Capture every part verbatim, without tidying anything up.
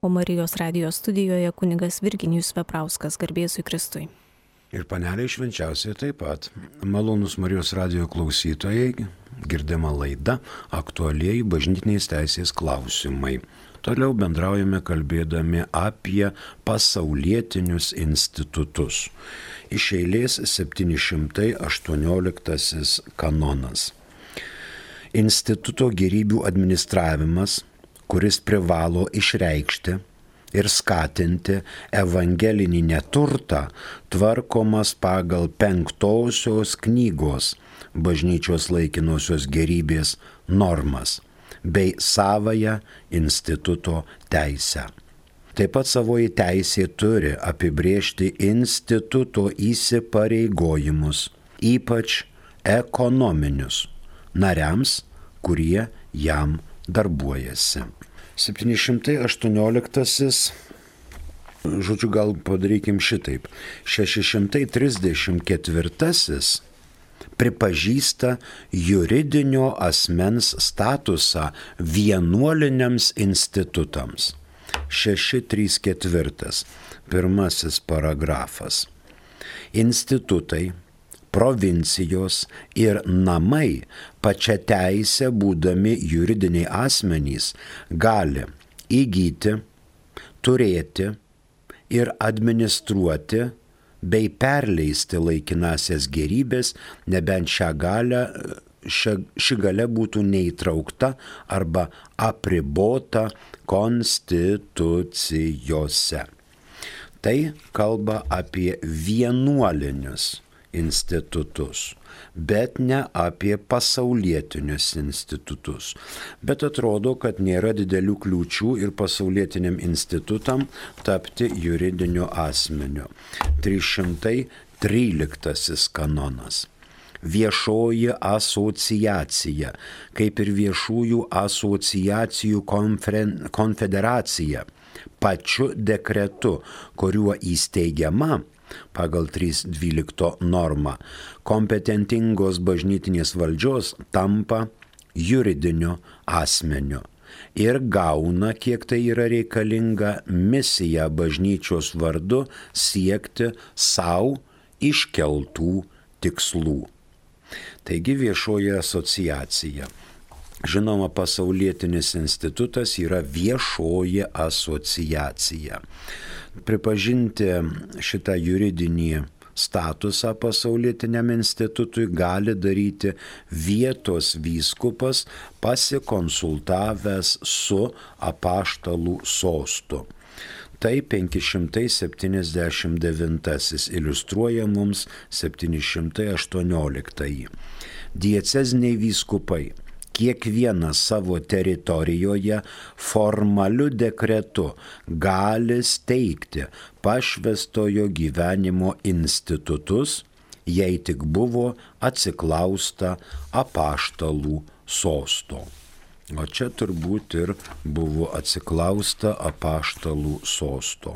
o Marijos radijos studijoje kunigas Virginijus Veprauskas, garbės Jėzui Kristui. Ir panelė švenčiausiai taip pat. Malonus Marijos radijo klausytojai, girdima laida aktualieji bažnytinės teisės klausimai. Toliau bendraujame kalbėdami apie pasaulietinius institutus. Iš eilės septyni šimtai aštuonioliktasis kanonas. Instituto gėrybių administravimas, kuris privalo išreikšti ir skatinti evangelinį neturtą, tvarkomas pagal penktosios knygos bažnyčios laikinosios gėrybės normas bei savąją instituto teisę. Taip pat savoji teisė turi apibrėžti instituto įsipareigojimus, ypač ekonominius, nariams, kurie jam darbuojasi. septyni šimtai aštuonioliktasis, žodžiu, gal padarykim šitaip, šeši šimtai trisdešimt ketvirtasis pripažįsta juridinio asmens statusą vienuoliniams institutams. šeši trys keturi, pirmasis paragrafas. Institutai, provincijos ir namai pačia teisė būdami juridiniai asmenys gali įgyti, turėti ir administruoti bei perleisti laikinasias gėrybės, nebent šią galę, šia, ši galia būtų neįtraukta arba apribota konstitucijose. Tai kalba apie vienuolinius institutus, bet ne apie pasaulietinius institutus. Bet atrodo, kad nėra didelių kliūčių ir pasaulietiniam institutam tapti juridiniu asmeniu. trys šimtai tryliktasis kanonas. Viešoji asociacija, kaip ir viešųjų asociacijų konfederacija, pačiu dekretu, kuriuo įsteigiama pagal trys dvylika normą, kompetentingos bažnytinės valdžios tampa juridiniu asmeniu ir gauna, kiek tai yra reikalinga, misiją bažnyčios vardu siekti savo iškeltų tikslų. Taigi viešoji asociacija. Žinoma, pasaulietinis institutas yra viešoji asociacija. Pripažinti šitą juridinį statusą pasaulietiniam institutui gali daryti vietos vyskupas pasikonsultavęs su apaštalų sostu. Tai penki šimtai septyniasdešimt devintasis iliustruoja mums septyni šimtai aštuonioliktąjį. Dieceziniai vyskupai kiekvienas savo teritorijoje formaliu dekretu gali steigti pašvęstojo gyvenimo institutus, jei tik buvo atsiklausta apaštalų sosto. O čia turbūt ir buvo atsiklausta apaštalų sosto.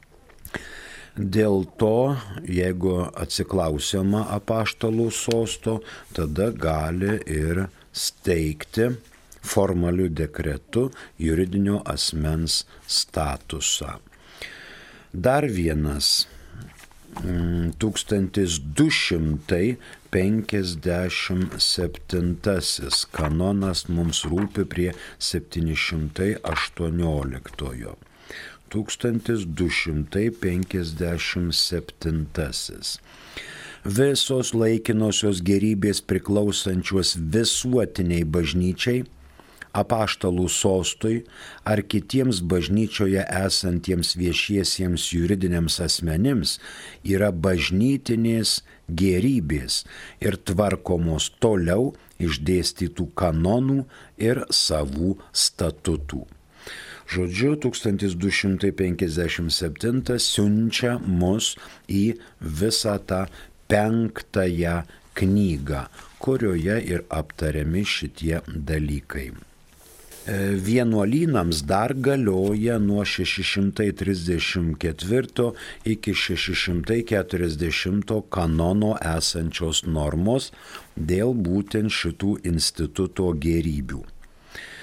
Dėl to, jeigu atsiklausiama apaštalų sosto, tada gali ir steigti formaliu dekretu juridinio asmens statusą. Dar vienas tūkstantis du šimtai penkiasdešimt septintasis kanonas mums rūpi prie septyni šimtai aštuonioliktojo. tūkstantis du šimtai penkiasdešimt septintasis. Visos laikinosios gėrybės priklausančios visuotiniai bažnyčiai, apaštalų sostui ar kitiems bažnyčioje esantiems viešiesiems juridiniams asmenims yra bažnytinės gėrybės ir tvarkomos toliau išdėstytų kanonų ir savų statutų. Žodžiu, tūkstantis du šimtai penkiasdešimt septintas siunčia mus į visą tą penktąją knygą, kurioje ir aptariami šitie dalykai. Vienuolynams dar galioja nuo šeši šimtai trisdešimt ketvirto iki šeši šimtai keturiasdešimto kanono esančios normos dėl būtent šitų instituto gėrybių.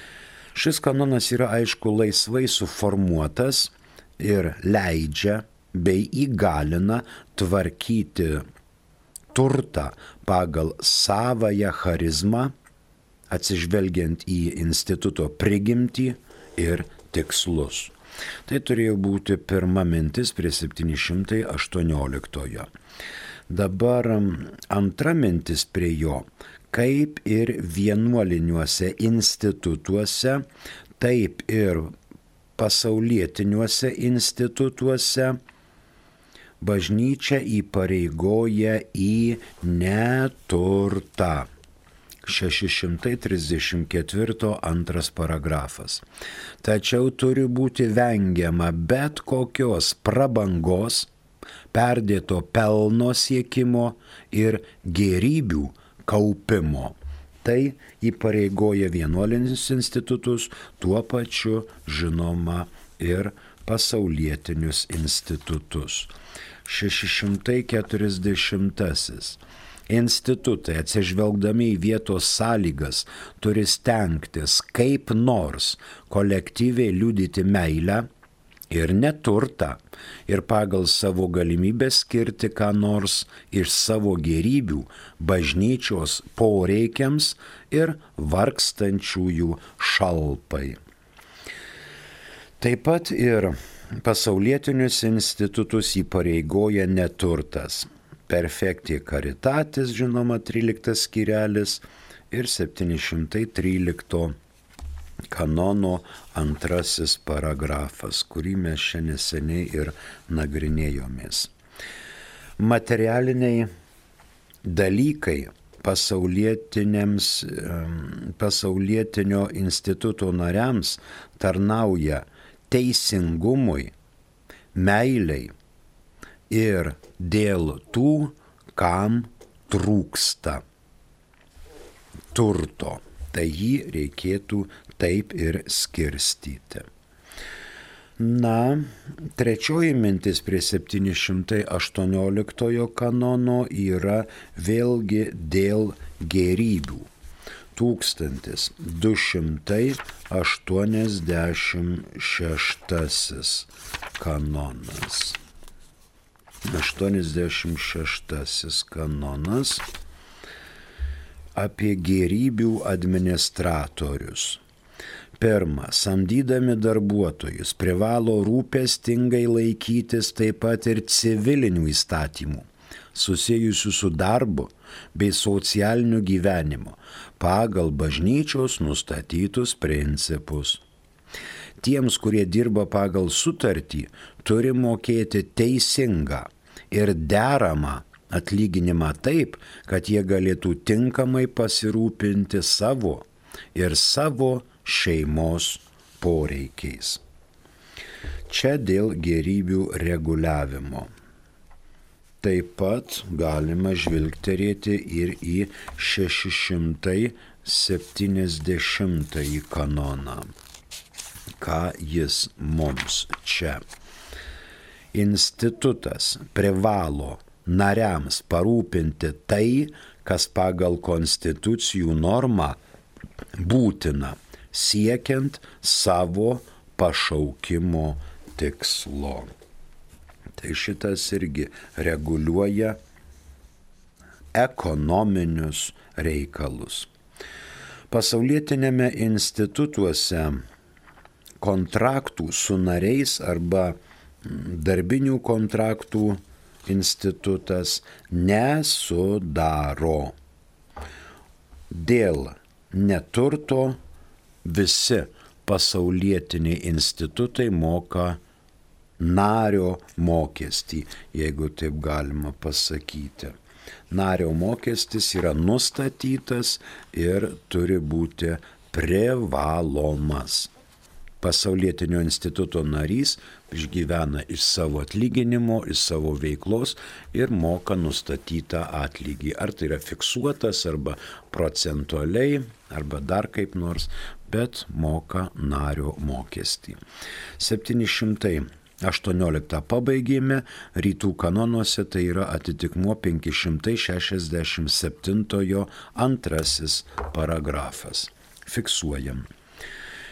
Šis kanonas yra aišku laisvai suformuotas ir leidžia bei įgalina tvarkyti turtą pagal savąją charizmą, atsižvelgiant į instituto prigimtį ir tikslus. Tai turėjo būti pirma mintis prie septyni šimtai aštuonioliktojo. Dabar antra mintis prie jo, kaip ir vienuoliniuose institutuose, taip ir pasaulietiniuose institutuose bažnyčia įpareigoja į neturtą. šeši šimtai trisdešimt ketvirto antras paragrafas. Tačiau turi būti vengiama bet kokios prabangos, perdėto pelno siekimo ir gėrybių kaupimo. Tai įpareigoja vienuolinius institutus, tuo pačiu žinoma ir pasaulietinius institutus. šeši šimtai keturiasdešimtasis. Institutai, atsižvelgdami į vietos sąlygas, turi stengtis kaip nors kolektyviai liudyti meilę ir neturtą ir pagal savo galimybę skirti ką nors iš savo gėrybių bažnyčios poreikiams ir vargstančiųjų šalpai. Taip pat ir pasaulietinius institutus įpareigoja neturtas. Perfectė Caritatis, žinoma, tryliktas skyrelis ir septyni šimtai trylikto kanono antrasis paragrafas, kurį mes šiandien neseniai ir nagrinėjomės. Materialiniai dalykai pasaulietinio instituto nariams tarnauja teisingumui, meiliai ir dėl tų, kam trūksta turto. Tai jį reikėtų taip ir skirstyti. Na, trečioji mintis prie septyni šimtai aštuonioliktojo kanono yra vėlgi dėl gėrybių. tūkstantis du šimtai aštuoniasdešimt šeštasis kanonas. aštuoniasdešimt šeštasis kanonas apie gėrybių administratorius. Pirma, samdydami darbuotojus privalo rūpestingai laikytis taip pat ir civilinių įstatymų, susijusių su darbu bei socialiniu gyvenimu, pagal bažnyčios nustatytus principus. Tiems, kurie dirba pagal sutartį, turi mokėti teisingą ir deramą atlyginimą taip, kad jie galėtų tinkamai pasirūpinti savo ir savo šeimos poreikiais. Čia dėl gėrybių reguliavimo. Taip pat galima žvilgterėti ir į šeši šimtai septyniasdešimtąjį kanoną. Ką jis mums čia? Institutas privalo nariams parūpinti tai, kas pagal konstitucijų normą būtina, siekiant savo pašaukimo tikslo. Tai šitas irgi reguliuoja ekonominius reikalus. Pasaulietinėme institutuose kontraktų su nariais arba darbinių kontraktų institutas nesudaro. Dėl neturto visi pasaulietiniai institutai moka nario mokestį, jeigu taip galima pasakyti. Nario mokestis yra nustatytas ir turi būti privalomas. Pasaulietinio instituto narys išgyvena iš savo atlyginimo, iš savo veiklos ir moka nustatytą atlygį. Ar tai yra fiksuotas, arba procentualiai, arba dar kaip nors, bet moka nario mokestį. septyni šimtai aštuonioliktą pabaigėme, rytų kanonuose tai yra atitikmuo penki šimtai šešiasdešimt septintojo antrasis paragrafas. Fiksuojam.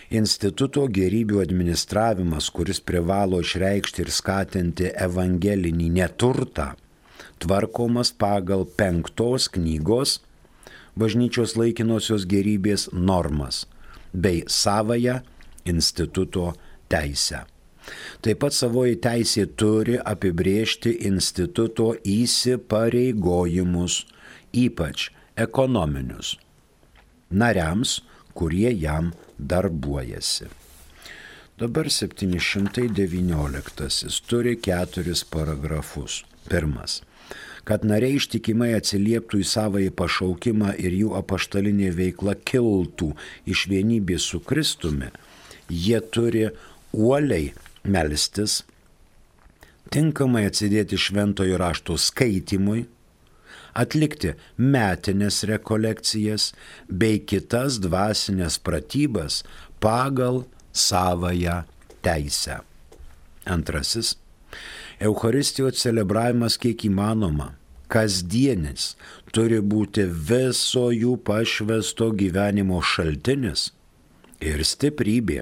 Instituto gėrybių administravimas, kuris privalo išreikšti ir skatinti evangelinį neturtą, tvarkomas pagal penktos knygos bažnyčios laikinosios gėrybės normas bei savąją instituto teisę. Taip pat savoji teisė turi apibrėžti instituto įsipareigojimus, ypač ekonominius, nariams, kurie jam darbuojasi. Dabar septyni šimtai devynioliktasis turi keturis paragrafus. Pirmas. Kad nariai ištikimai atsilieptų į savąjį pašaukimą ir jų apaštalinė veikla kiltų iš vienybės su Kristumi, jie turi uoliai melstis, tinkamai atsidėti šventojo rašto skaitymui, atlikti metinės rekolekcijas bei kitas dvasinės pratybas pagal savąją teisę. Antrasis. Eucharistijos celebravimas kiek įmanoma, kasdienis, turi būti viso jų pašvęsto gyvenimo šaltinis ir stiprybė.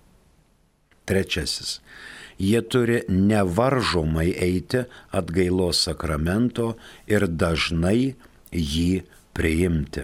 Trečiasis. Jie turi nevaržomai eiti atgailos sakramento ir dažnai jį priimti.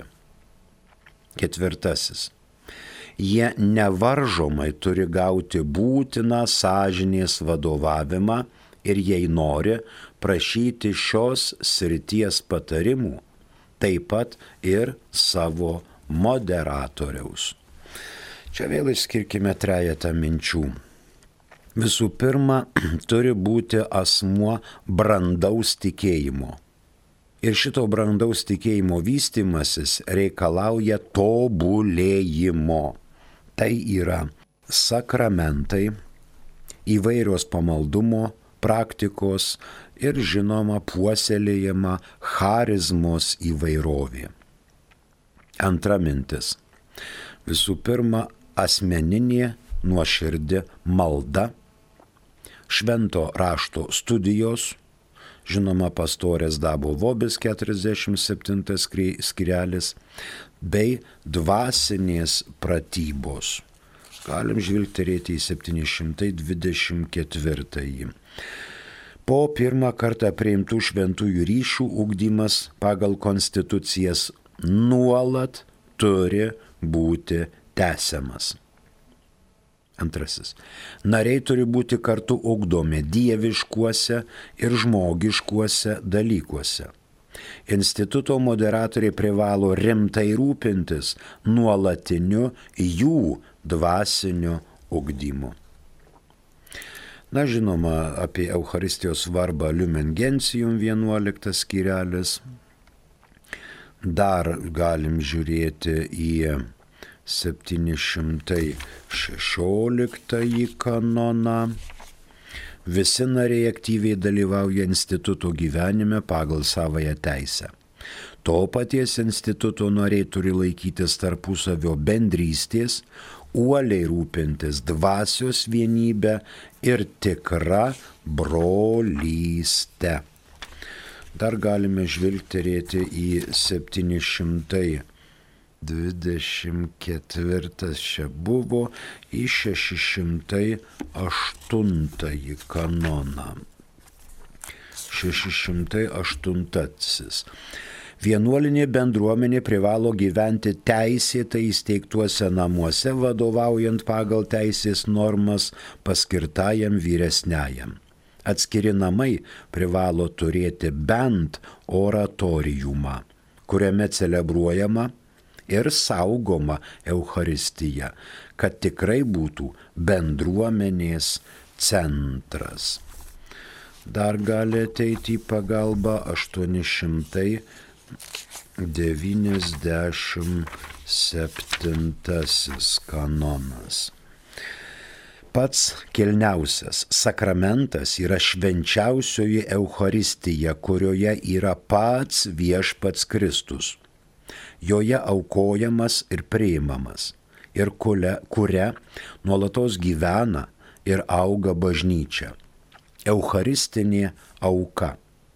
Ketvirtasis. Jie nevaržomai turi gauti būtiną sąžinės vadovavimą ir jei nori prašyti šios srities patarimų, taip pat ir savo moderatoriaus. Čia vėl išskirkime trejetą minčių. Visų pirma, turi būti asmuo brandaus tikėjimo. Ir šito brandaus tikėjimo vystymasis reikalauja tobulėjimo. Tai yra sakramentai, įvairios pamaldumo praktikos ir žinoma puoselėjama charizmos įvairovė. Antra mintis. Visų pirma, asmeninė nuoširdi malda, švento rašto studijos, žinoma pastorės Dabo Vobis keturiasdešimt septintas skirelis, bei dvasinės pratybos. Galim žvilgterėti į septyni šimtai dvidešimt ketvirtąjį. Po pirmą kartą priimtų šventųjų ryšių ugdymas pagal konstitucijas nuolat turi būti tęsiamas. Antrasis. Nariai turi būti kartu ugdomi dieviškuose ir žmogiškuose dalykuose. Instituto moderatoriai privalo rimtai rūpintis nuolatiniu jų dvasiniu ugdymu. Na, žinoma, apie Eucharistijos svarbą Lumen Gentium vienuoliktas skyrelis. Dar galim žiūrėti į septyni šimtai šešioliktąjį kanoną. Visi nariai aktyviai dalyvauja instituto gyvenime pagal savąją teisę. To paties instituto nariai turi laikytis tarpusavio bendrystės, uoliai rūpintis dvasios vienybę ir tikrą brolystę. Dar galime žvilgterėti į septyni šimtai dvidešimt ketvirtas čia buvo, į šeši šimtai aštuntąjį kanoną. šeši šimtai aštuntasis. Vienuolinė bendruomenė privalo gyventi teisėtai įsteigtuose namuose, vadovaujant pagal teisės normas paskirtajam vyresniajam. Atskiri namai privalo turėti bent oratoriumą, kuriame celebruojama ir saugoma Eucharistija, kad tikrai būtų bendruomenės centras. Dar gali ateiti į pagalbą aštuoni šimtai devyniasdešimt septintasis kanonas. Pats kilniausias sakramentas yra švenčiausioji Eucharistija, kurioje yra pats viešpats Kristus. Joje aukojamas ir priimamas, ir kuria, kuria nuolatos gyvena ir auga bažnyčia. Eucharistinė auka.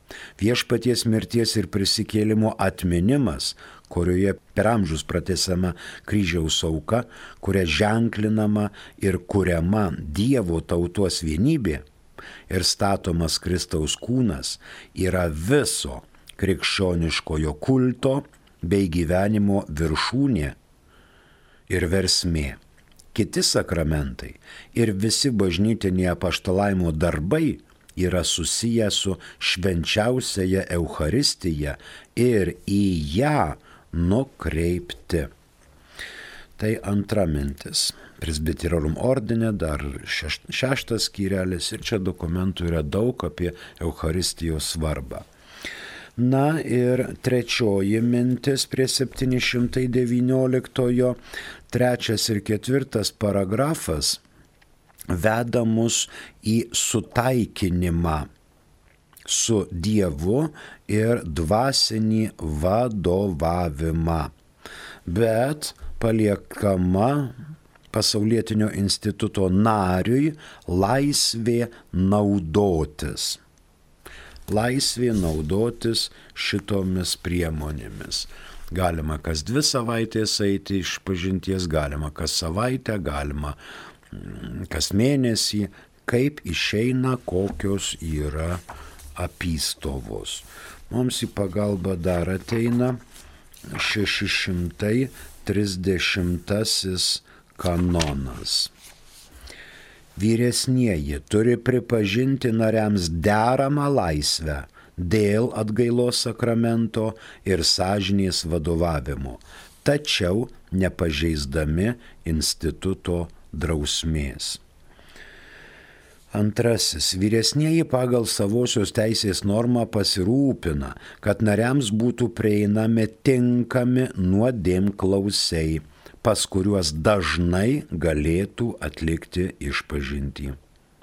Viešpaties mirties ir prisikėlimo atminimas, kurioje per amžius pratęsiama kryžiaus auka, kuria ženklinama ir kuriama Dievo tautos vienybė ir statomas Kristaus kūnas, yra viso krikščioniškojo kulto bei gyvenimo viršūnė ir versmė. Kiti sakramentai ir visi bažnytiniai apaštalavimo darbai yra susiję su švenčiausiaja Eucharistija ir į ją nukreipti. Tai antra mintis. Presbyterorum ordine dar šeš, šeštas skyrelis ir čia dokumentų yra daug apie Eucharistijos svarbą. Na ir trečioji mintis prie septyni šimtai devynioliktojo, trečias ir ketvirtas paragrafas veda mus į sutaikinimą su Dievu ir dvasinį vadovavimą, bet paliekama pasaulietinio instituto nariui laisvė naudotis. Laisvė naudotis šitomis priemonėmis. Galima kas dvi savaitės eiti iš pažinties, galima kas savaitę, galima kas mėnesį, kaip išeina, kokios yra apystovos. Mums į pagalbą dar ateina šeši šimtai trisdešimtasis kanonas. Vyresnieji turi pripažinti nariams deramą laisvę dėl atgailos sakramento ir sąžinės vadovavimo, tačiau nepažeisdami instituto drausmės. Antrasis. Vyresnieji pagal savosios teisės normą pasirūpina, kad nariams būtų prieinami tinkami nuodėmklausiai, pas kuriuos dažnai galėtų atlikti išpažintį.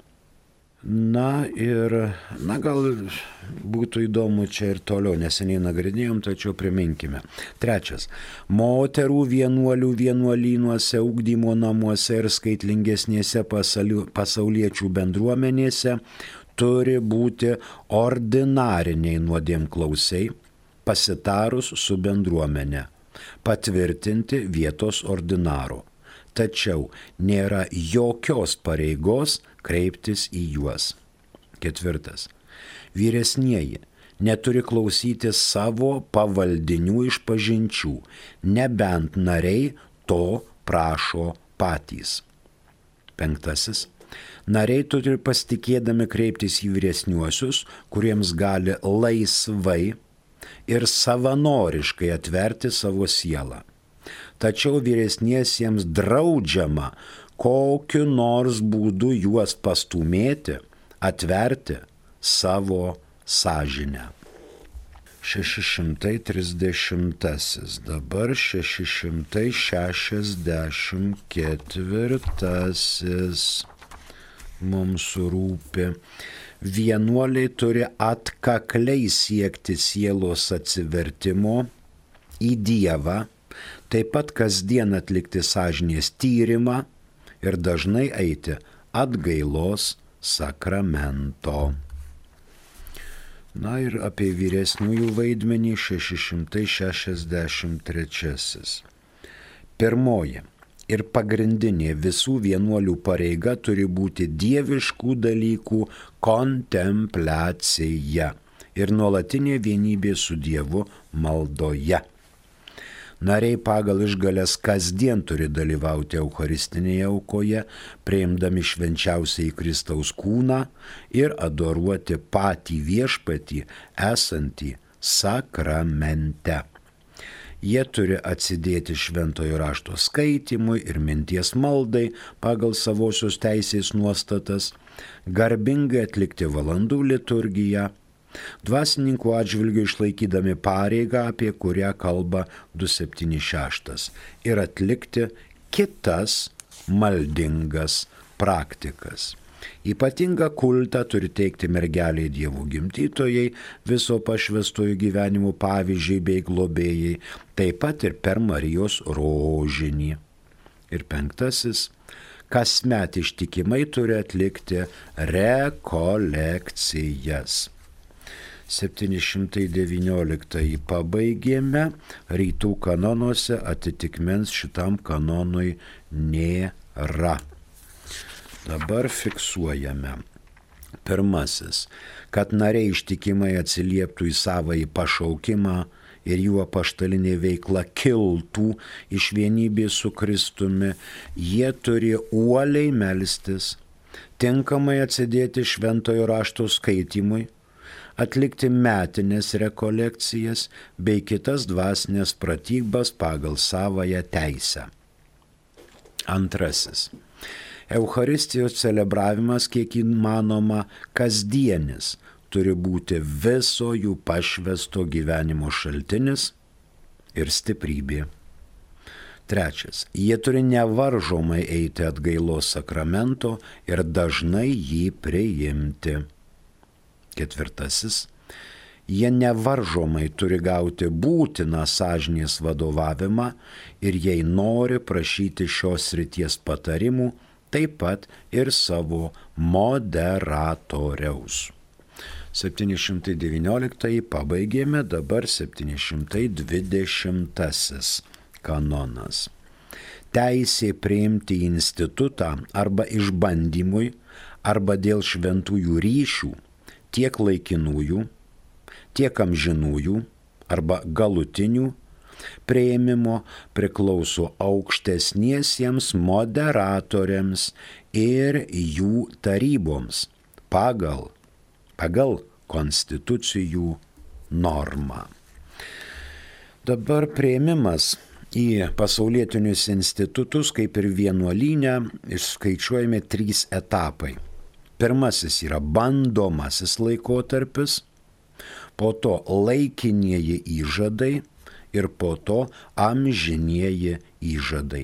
Na ir, na gal būtų įdomu čia ir toliau, neseniai nagrinėjom, tačiau priminkime. Trečias. Moterų vienuolių vienuolynuose, ugdymo namuose ir skaitlingesnėse pasauliečių bendruomenėse turi būti ordinariniai nuodėmklausiai, pasitarus su bendruomenė, patvirtinti vietos ordinaro. Tačiau nėra jokios pareigos kreiptis į juos. Ketvirtas. Vyresnieji neturi klausyti savo pavaldinių išpažinčių, nebent nariai to prašo patys. Penktasis. Nariai turi pasitikėdami kreiptis į vyresniuosius, kuriems gali laisvai ir savanoriškai atverti savo sielą. Tačiau vyresniesiems draudžiama kokiu nors būdu juos pastumėti, atverti savo sąžinę. šeši šimtai trisdešimtasis. Dabar šeši šimtai šešiasdešimt ketvirtasis. Mums rūpi. Vienuoliai turi atkakliai siekti sielos atsivertimo į Dievą, taip pat kasdien atlikti sąžinės tyrimą ir dažnai eiti atgailos sakramento. Na ir apie vyresniųjų vaidmenį šeši šimtai šešiasdešimt trečiasis. Pirmoji ir pagrindinė visų vienuolių pareiga turi būti dieviškų dalykų kontempliacija ir nuolatinė vienybė su Dievu maldoje. Nariai pagal išgales kasdien turi dalyvauti eucharistinėje aukoje, priimdami švenčiausiai Kristaus kūną ir adoruoti patį viešpatį esantį sakramente. Jie turi atsidėti šventojo rašto skaitimui ir minties maldai pagal savosios teisės nuostatas, garbingai atlikti valandų liturgiją, dvasininkų atžvilgių išlaikydami pareigą, apie kurią kalba du septyni šeši, ir atlikti kitas maldingas praktikas. Ypatingą kultą turi teikti mergeliai Dievo gimdytojai, viso pašvęstojų gyvenimų pavyzdžiai bei globėjai, taip pat ir per Marijos rožinį. Ir penktasis, kasmet ištikimai turi atlikti rekolekcijas. septyni šimtai devynioliktąjį pabaigėme, rytų kanonuose atitikmens šitam kanonui nėra. Dabar fiksuojame. Pirmasis, kad nariai ištikimai atsilieptų į savąjį pašaukimą ir jų apaštalinė veikla kiltų iš vienybės su Kristumi, jie turi uoliai melstis, tinkamai atsidėti šventojo rašto skaitymui, atlikti metinės rekolekcijas bei kitas dvasinės pratybas pagal savąją teisę. Antrasis. Eucharistijos celebravimas kiek įmanoma kasdienis turi būti viso jų pašvęsto gyvenimo šaltinis ir stiprybė. Trečias. Jie turi nevaržomai eiti atgailos sakramento ir dažnai jį priimti. Ketvirtasis. Jie nevaržomai turi gauti būtiną sąžinės vadovavimą ir jei nori prašyti šios srities patarimų, taip pat ir savo moderatoriaus. septyni šimtai devynioliktąjį pabaigėme, dabar septyni šimtai dvidešimtasis kanonas. Teisė priimti į institutą arba išbandymui, arba dėl šventųjų ryšių, tiek laikinųjų, tiek amžinųjų, arba galutinių priėmimo priklauso aukštesniesiems moderatoriams ir jų taryboms pagal, pagal konstitucijų normą. Dabar priėmimas į pasaulietinius institutus, kaip ir vienuolyne, išskaičiuojami trys etapai. Pirmasis yra bandomasis laikotarpis, po to laikinieji įžadai ir po to amžinieji įžadai.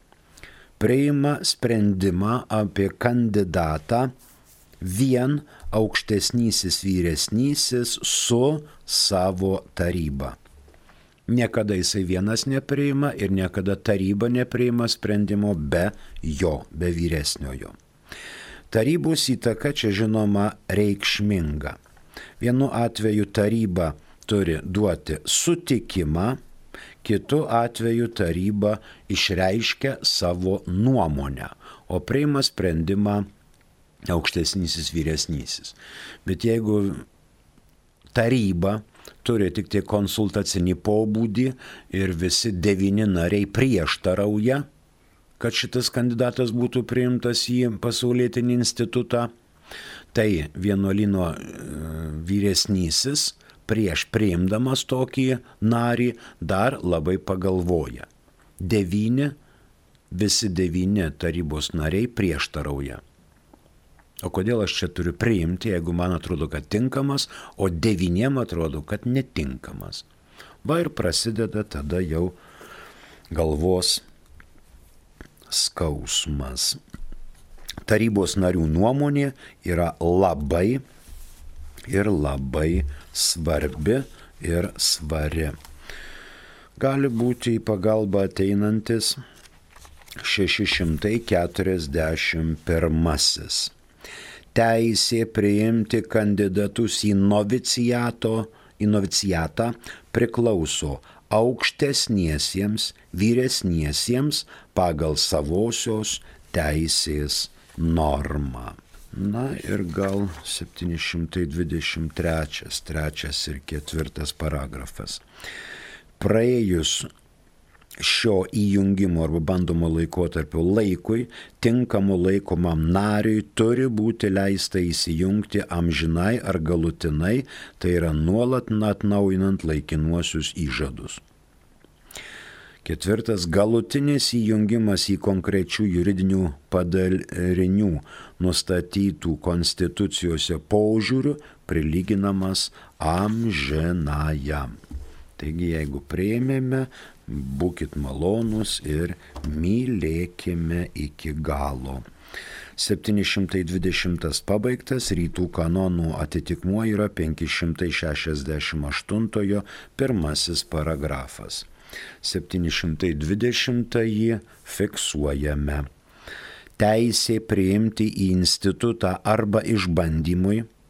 Priima sprendimą apie kandidatą vien aukštesnysis vyresnysis su savo taryba. Niekada jisai vienas nepriima ir niekada taryba nepriima sprendimo be jo, be vyresniojo. Tarybos įtaka čia žinoma reikšminga. Vienu atveju taryba turi duoti sutikimą, kitu atveju taryba išreiškia savo nuomonę, o priima sprendimą aukštesnysis vyresnysis. Bet jeigu taryba turi tik tai konsultacinį pobūdį ir visi devyni nariai prieštarauja, kad šitas kandidatas būtų priimtas į pasaulietinį institutą, tai vienuolyno vyresnysis prieš priimdamas tokį narį dar labai pagalvoja. Devyni, visi devyni tarybos nariai prieštarauja. O kodėl aš čia turiu priimti, jeigu man atrodo, kad tinkamas, o devyniem atrodo, kad netinkamas. Va ir prasideda tada jau galvos skausmas. Tarybos narių nuomonė yra labai ir labai svarbi ir svari. Gali būti į pagalbą ateinantis šeši šimtai keturiasdešimt pirmasis. Teisė priimti kandidatus į noviciato, į novicijatą priklauso aukštesniesiems, vyresniesiems pagal savosios teisės normą. Na ir gal septyni šimtai dvidešimt trečias, trečias ir ketvirtas paragrafas. Praėjus šio įjungimo arba bandomo laikotarpio laikui, tinkamu laikomam nariui turi būti leista įsijungti amžinai ar galutinai, tai yra nuolat atnaujinant laikinuosius įžadus. Ketvirtas, galutinis įjungimas į konkrečių juridinių padarinių nustatytų konstitucijose požiūrių prilyginamas amžinajam. Taigi, jeigu priėmėme, būkit malonūs ir mylėkime iki galo. septyni šimtai dvidešimtas pabaigtas, rytų kanonų atitikmuo yra penki šimtai šešiasdešimt aštuntojo pirmasis paragrafas. septyni šimtai dvidešimtąjį fiksuojame. Teisė priimti į institutą arba išbandymui,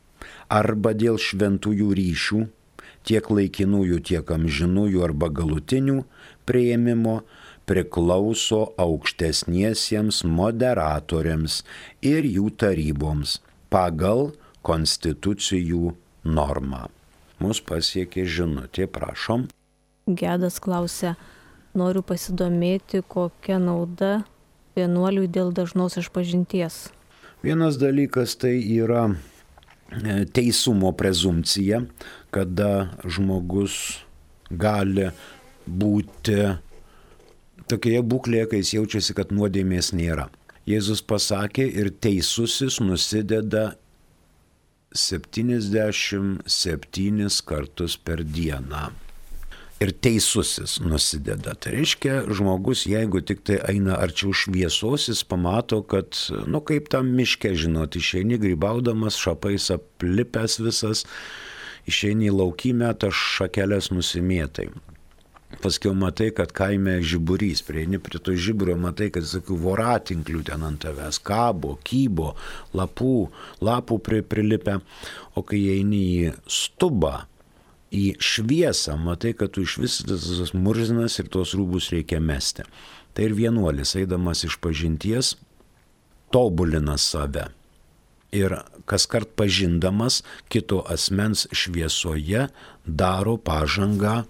arba dėl šventųjų ryšių, tiek laikinųjų, tiek amžinųjų arba galutinių priėmimo, priklauso aukštesniesiems moderatoriams ir jų taryboms pagal konstitucijų normą. Mus pasiekė žinutė, prašom. Gedas klausia, noriu pasidomėti, kokia nauda vienuoliui dėl dažnos išpažinties. Vienas dalykas tai yra teisumo prezumpcija, kada žmogus gali būti tokioje būklėje, kai jis jaučiasi, kad nuodėmės nėra. Jėzus pasakė, ir teisusis nusideda septyniasdešimt septynis kartus per dieną. Ir teisusis nusideda. Tai reiškia, žmogus, jeigu tik tai eina arčiau šviesos, jis pamato, kad, nu kaip tam miške, žinot, išeini grybaudamas, šapais aplipęs visas, išeini į laukymę, tas šakelės nusimėtai. Paskiau matai, kad kaime žiburys, prieini prie to žiburio, matai, kad, sakiau, voratinklių ten ant tavęs kabo, kybo, lapų, lapų pri, prilipę, o kai eini į stubą, į šviesą, matai, kad tu iš vis tas murzinas ir tuos rūbus reikia mesti. Tai ir vienuolis, eidamas iš pažinties, tobulina save. Ir kaskart pažindamas kito asmens šviesoje daro pažangą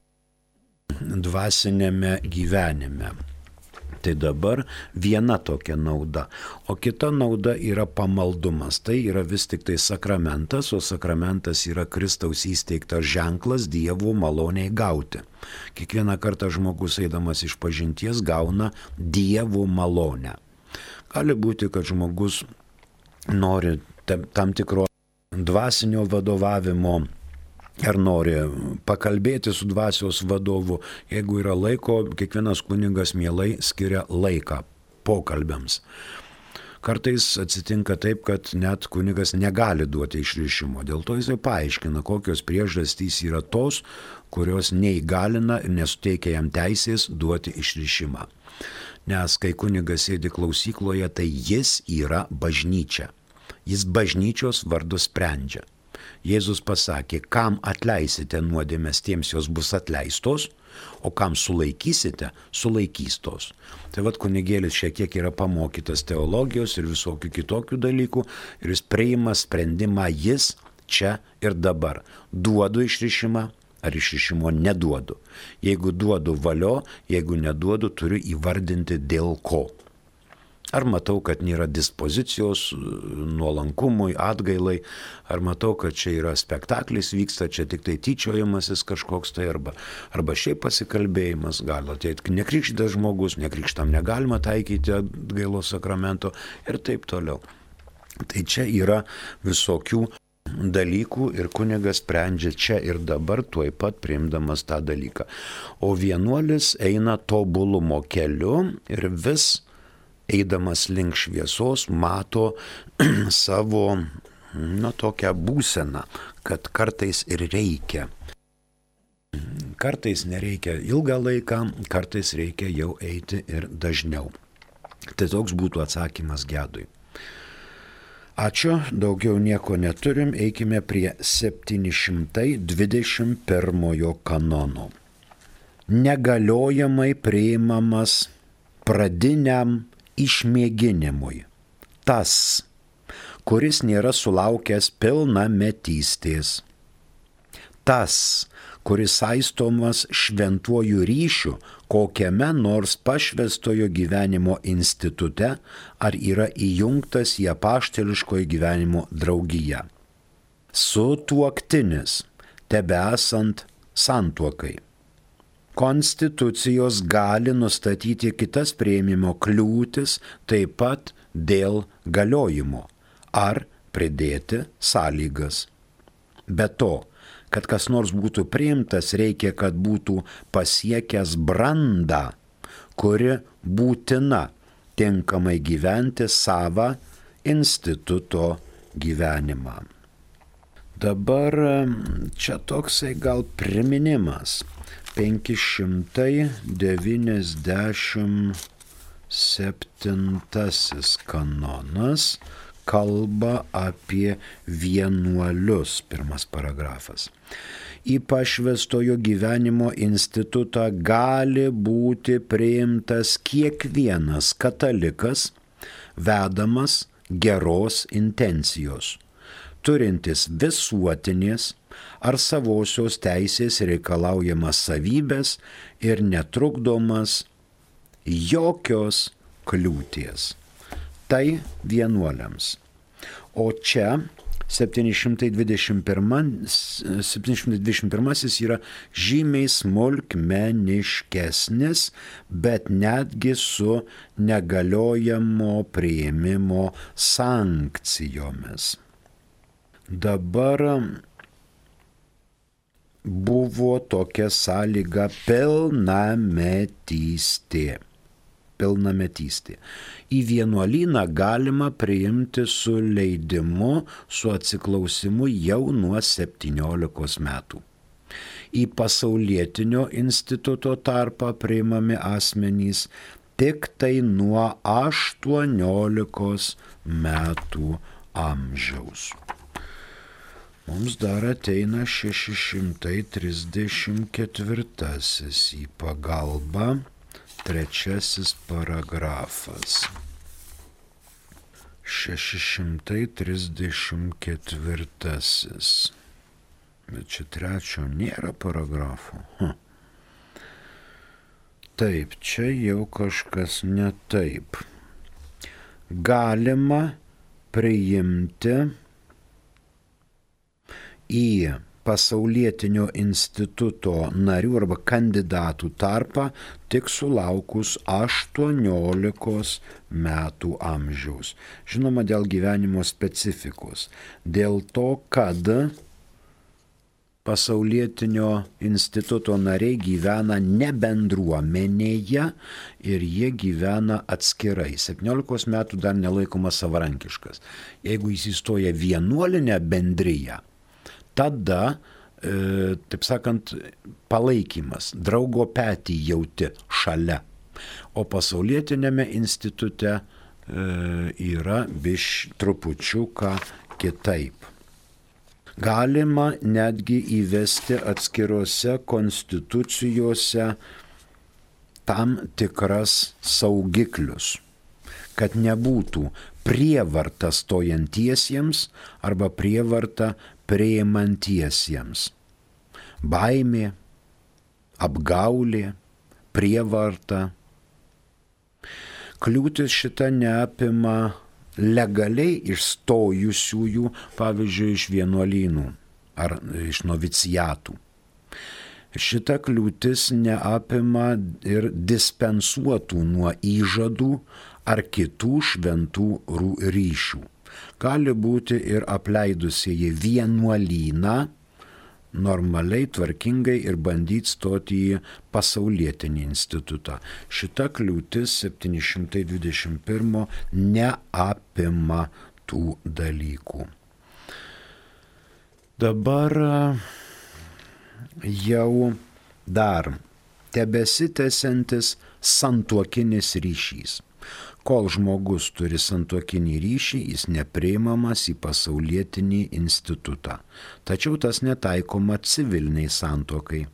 dvasinėme gyvenime. Tai dabar viena tokia nauda. O kita nauda yra pamaldumas. Tai yra vis tik tai sakramentas, o sakramentas yra Kristaus įsteigtas ženklas Dievo maloniai gauti. Kiekvieną kartą žmogus eidamas iš pažinties gauna Dievo malonę. Gali būti, kad žmogus nori tam tikro dvasinio vadovavimo, ar nori pakalbėti su dvasios vadovu, jeigu yra laiko, kiekvienas kunigas mielai skiria laiką pokalbiams. Kartais atsitinka taip, kad net kunigas negali duoti išrišimo. Dėl to jisai paaiškina, kokios priežastys yra tos, kurios neįgalina ir nesuteikia jam teisės duoti išrišimą. Nes kai kunigas sėdi klausykloje, tai jis yra bažnyčia. Jis bažnyčios vardu sprendžia. Jėzus pasakė, kam atleisite nuodėmes, tiems jos bus atleistos, o kam sulaikysite, sulaikys tos. Tai vad kunigėlis šiek tiek yra pamokytas teologijos ir visokių kitokių dalykų ir jis priima sprendimą jis čia ir dabar. Duodu išrišimą ar išrišimo neduodu. Jeigu duodu valio, jeigu neduodu, turiu įvardinti dėl ko. Ar matau, kad nėra dispozicijos nuolankumui, atgailai, ar matau, kad čia yra spektaklis vyksta, čia tik tai tyčiojimasis kažkoks tai, arba, arba šiaip pasikalbėjimas, gali ateiti nekrikštytas žmogus, nekrikštam negalima taikyti atgailos sakramento ir taip toliau. Tai čia yra visokių dalykų ir kunigas sprendžia čia ir dabar, tuoj pat priimdamas tą dalyką. O vienuolis eina tobulumo keliu ir vis eidamas link šviesos mato savo, nu, tokią būseną, kad kartais ir reikia. Kartais nereikia ilgą laiką, kartais reikia jau eiti ir dažniau. Tai toks būtų atsakymas Gedui. Ačiū, daugiau nieko neturim, eikime prie septyni šimtai dvidešimt pirmojo kanono. Negaliojamai priimamas pradiniam išmėginimui. Tas, kuris nėra sulaukęs pilnametystės. Tas, kuris saistomas šventuoju ryšiu kokiame nors pašvęstojo gyvenimo institute ar yra įjungtas į apaštališkojo gyvenimo draugiją. Sutuoktinis, tebesant santuokai. Konstitucijos gali nustatyti kitas priėmimo kliūtis taip pat dėl galiojimo ar pridėti sąlygas. Be to, kad kas nors būtų priimtas, reikia, kad būtų pasiekęs brandą, kuri būtina tinkamai gyventi savą instituto gyvenimą. Dabar čia toksai gal priminimas. penki šimtai devyniasdešimt septintasis kanonas, kalba apie vienuolius, pirmas paragrafas. Į pašvęstojo gyvenimo institutą gali būti priimtas kiekvienas katalikas, vedamas geros intencijos, turintis visuotinės ar savosios teisės reikalaujamas savybės ir netrukdomas jokios kliūties. Tai vienuoliams. O čia septyni šimtai dvidešimt pirmasis yra žymiai smulkmeniškesnis, bet netgi su negaliojamo priėmimo sankcijomis. Dabar buvo tokia sąlyga pilnametystė. Pilnametystė. Į vienuolyną galima priimti su leidimu, su atsiklausimu jau nuo septyniolikos metų. Į pasaulietinio instituto tarpą priimami asmenys tik tai nuo aštuoniolikos metų amžiaus. Mums dar ateina šeši šimtai trisdešimt ketvirtasis į pagalbą. Trečiasis paragrafas. šeši šimtai trisdešimt ketvirtasis. Bet čia trečio nėra paragrafo. Hm. Taip, čia jau kažkas ne taip. Galima priimti į pasaulietinio instituto narių arba kandidatų tarpą tik sulaukus aštuoniolikos metų amžiaus. Žinoma, dėl gyvenimo specifikos. Dėl to, kad pasaulietinio instituto nariai gyvena ne bendruomenėje ir jie gyvena atskirai. septyniolikos metų dar nelaikomas savarankiškas. Jeigu jis įstoja vienuolinę bendriją, tada, e, taip sakant, palaikymas, draugo petį jauti šalia. O pasaulietinėme institute e, yra biš trupučiuką kitaip. Galima netgi įvesti atskirose konstitucijose tam tikras saugiklius, kad nebūtų prievarta stojantiesiems arba prievarta priimantiesiems. Baimė, apgaulė, prievarta. Kliūtis šita neapima legaliai išstojusiųjų, pavyzdžiui, iš vienuolynų ar iš noviciatų. Šita kliūtis neapima ir dispensuotų nuo įžadų ar kitų šventų ryšių. Gali būti ir apleidusieji vienuolyną normaliai, tvarkingai ir bandyti stoti į pasaulietinį institutą. Šita kliūtis septyni šimtai dvidešimt pirmo neapima tų dalykų. Dabar jau dar tebesitęsiantis santuokinis ryšys. Kol žmogus turi santuokinį ryšį, jis nepriimamas į pasaulietinį institutą. Tačiau tas netaikoma civiliniai santuokai.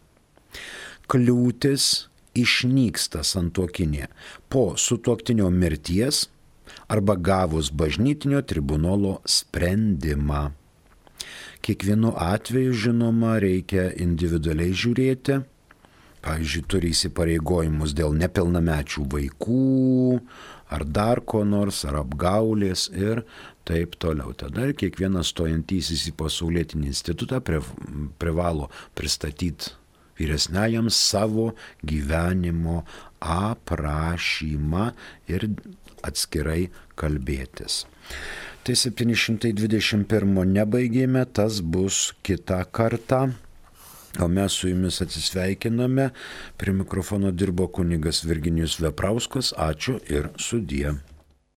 Kliūtis išnyksta santuokinė po sutuoktinio mirties arba gavus bažnytinio tribunolo sprendimą. Kiekvienu atveju, žinoma, reikia individualiai žiūrėti. Pavyzdžiui, turi įsipareigojimus dėl nepilnamečių vaikų, ar dar ko nors, ar apgaulės ir taip toliau. Tada ir kiekvienas stojantysis į pasaulietinį institutą privalo pristatyti vyresniajam savo gyvenimo aprašymą ir atskirai kalbėtis. Tai septyni šimtai dvidešimt pirmo nebaigėme, tas bus kitą kartą. O mes su jumis atsisveikiname. Prie mikrofono dirbo kunigas Virginijus Veprauskas. Ačiū ir sudie.